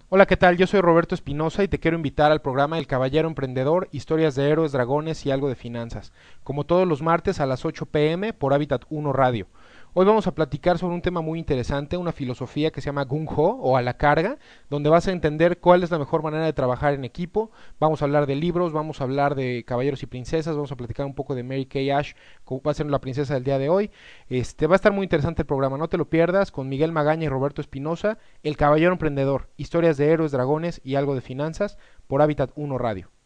Hola, ¿qué tal? Yo soy Roberto Espinosa y te quiero invitar al programa El Caballero Emprendedor, historias de héroes, dragones y algo de finanzas, como todos los martes a las 8 p.m. por Hábitat 1 Radio. Hoy vamos a platicar sobre un tema muy interesante, una filosofía que se llama Gung Ho o a la carga, donde vas a entender cuál es la mejor manera de trabajar en equipo. Vamos a hablar de libros, vamos a hablar de caballeros y princesas, vamos a platicar un poco de Mary Kay Ash, como va a ser la princesa del día de hoy. Va a estar muy interesante el programa, no te lo pierdas, con Miguel Magaña y Roberto Espinosa, El Caballero Emprendedor, historias de héroes, dragones y algo de finanzas, por Hábitat 1 Radio.